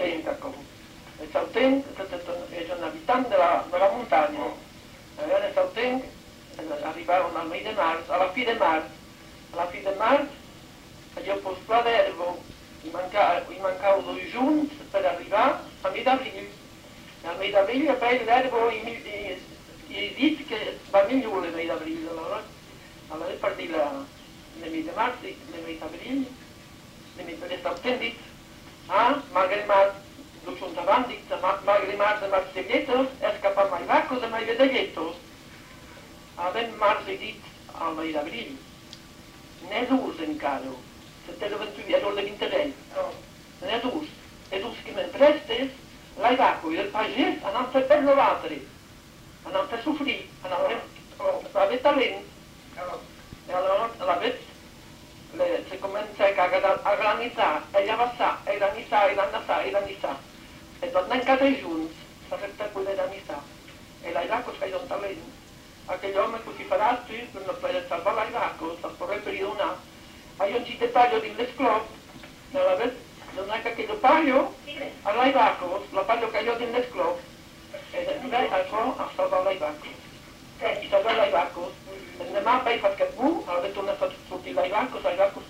Sautenc. El Sautenc és un habitant de la muntanya. El Sautenc arribaven al mes de març, a la fi de març. A la fi de març, allò pues pla d'herba, i mancau 2 junts per arribar al mes d'abril. Al mes d'abril, a pell d'herba, i dic que va millor el mes d'abril. Aleshores, per dir el mes de març, el mes d'abril, el mes de Sautenc, dic, magrimat, dušun tavandik, magrimat de marcelletos, escapar mai vacos de mai vedelletos. Avem març i dit al mes d'abril. N'è dus encara, se l'avventura, allò de Vinterell. N'è dus. E dus che me'n prestes, l'hai vaco, i del pagès anant a fer lo batre, anant a soffrir, anant a ver talent. E allora se comença a granitzar, a llavassar, a granissar, a granissar. E tornem cada junts, s'ha fet poder granissar. E l'hai vaco es feia un talent. Aquell home che si farà tu, per salvar l'hai vaco, se'l vorrei perdonar. Hai un ci dettaglio di l'esclop, non è che aquello paio, all'hai vaco, la paio che io di l'esclop. E lei a salvar l'hai vaco. I salvar l'hai vaco. E demà vaig fer que bu, ara torna a sortir l'hai vaco